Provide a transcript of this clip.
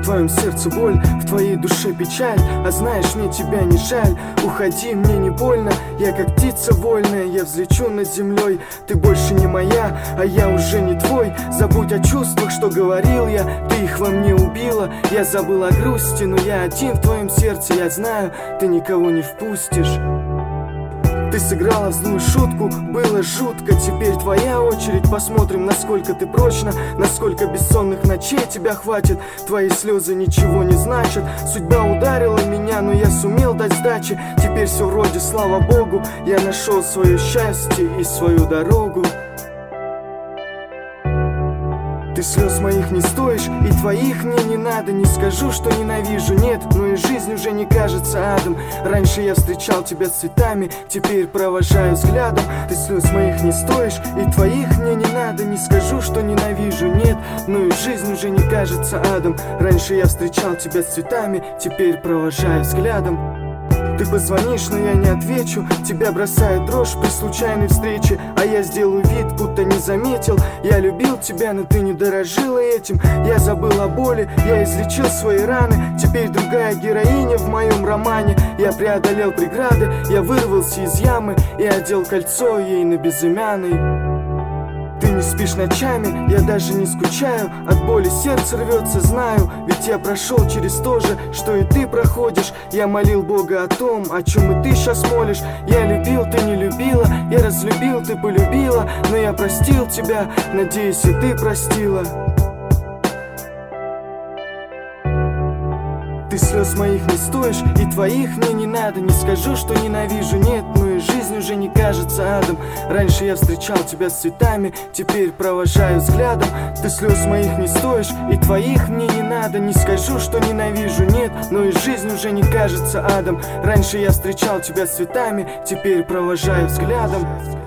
твоем сердце боль, в твоей душе печаль. А знаешь, мне тебя не жаль. Уходи, мне не больно, я как птица вольная. Я взлечу над землей, ты больше не моя, а я уже не твой. Забудь о чувствах, что говорил я, ты их во мне убила. Я забыл о грусти, но я один в твоем сердце. Я знаю, ты никого не впустишь. Ты сыграла в злую шутку, было жутко. Теперь твоя очередь, посмотрим, насколько ты прочна, насколько бессонных ночей тебя хватит. Твои слезы ничего не значат. Судьба ударила меня, но я сумел дать сдачи. Теперь все вроде, слава богу, я нашел свое счастье и свою дорогу. Ты слез моих не стоишь, и твоих мне не надо. Не скажу, что ненавижу, нет, но и жизнь уже не кажется адом. Раньше я встречал тебя цветами, теперь провожаю взглядом. Ты слез моих не стоишь, и твоих мне не надо. Не скажу, что ненавижу, нет, но и жизнь уже не кажется адом. Раньше я встречал тебя цветами, теперь провожаю взглядом. Ты позвонишь, но я не отвечу. Тебя бросает дрожь при случайной встрече, а я сделаю вид, будто не заметил. Я любил тебя, но ты не дорожила этим. Я забыл о боли, я излечил свои раны. Теперь другая героиня в моем романе. Я преодолел преграды, я вырвался из ямы и одел кольцо ей на безымянный. Ты не спишь ночами, я даже не скучаю. От боли сердце рвется, знаю. Ведь я прошел через то же, что и ты проходишь. Я молил Бога о том, о чем и ты сейчас молишь. Я любил, ты не любила, я разлюбил, ты полюбила. Но я простил тебя, надеюсь, и ты простила. Ты слез моих не стоишь, и твоих мне не надо. Не скажу, что ненавижу, нет, но и жизнь уже не кажется адом. Раньше я встречал тебя с цветами, теперь провожаю взглядом. Ты слез моих не стоишь, и твоих мне не надо. Не скажу, что ненавижу, нет, но и жизнь уже не кажется адом. Раньше я встречал тебя с цветами, теперь провожаю взглядом.